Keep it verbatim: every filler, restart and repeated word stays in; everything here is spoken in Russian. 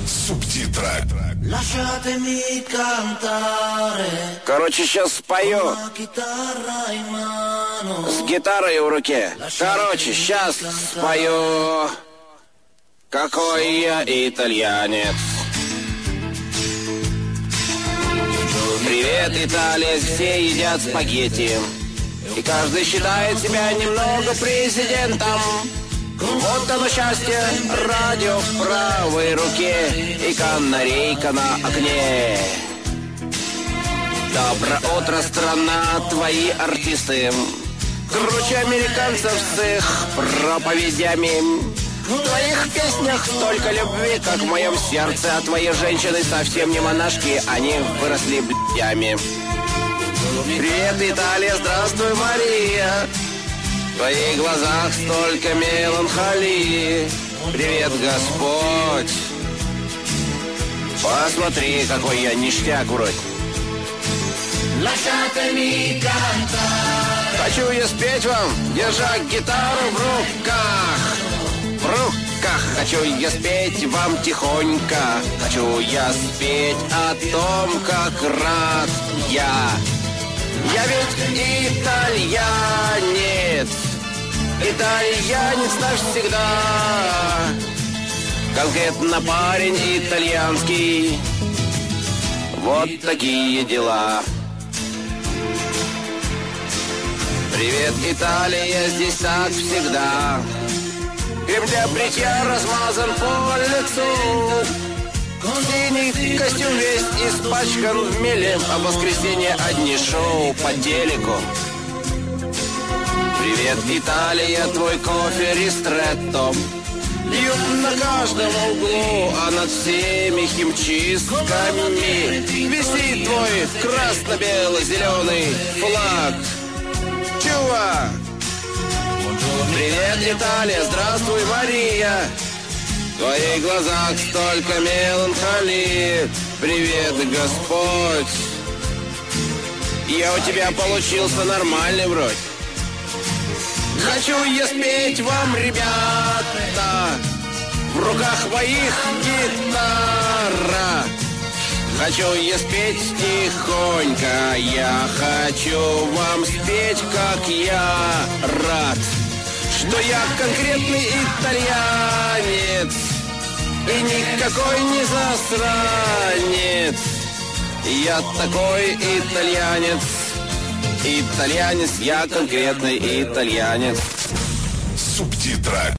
Субтитры. Lasciatemi cantare. Короче, сейчас спою La chitarra in mano. с гитарой в руке. Короче, сейчас спою. Какой я итальянец. Привет, Италия, все едят спагетти. И каждый считает себя немного президентом. Вот оно счастье, радио в правой руке и канарейка на окне. Доброе утро, страна, твои артисты круче американцев с их проповедями. В твоих песнях столько любви, как в моем сердце. А твои женщины совсем не монашки, они выросли блядями. Привет, Италия, здравствуй, Мария. В твоих глазах столько меланхолии. Привет, Господь. Посмотри, какой я ништяк вроде. Хочу я спеть вам, держа гитару в руках. В руках хочу я спеть вам тихонько. Хочу я спеть о том, как рад я. Я ведь итальянец. Итальянец навсегда. Конкретно парень итальянский. Вот такие дела. Привет, Италия, здесь так всегда. Крем для бритья размазан по лицу. Синий костюм весь испачкан в меле. А в воскресенье одни шоу по телеку. Привет, Италия, твой кофе ристретто льют на каждом углу, а над всеми химчистками висит твой красно-бело-зеленый флаг. Чувак! Привет, Италия, здравствуй, Мария. В твоих глазах столько меланхолии. Привет, Господь. Я у тебя получился нормальный вроде. Хочу я спеть вам, ребята, в руках моих гитара. Хочу я спеть тихонько. Я хочу вам спеть, как я рад, что я конкретный итальянец и никакой не засранец. Я такой итальянец. Итальянец, я конкретный итальянец. Субтитры.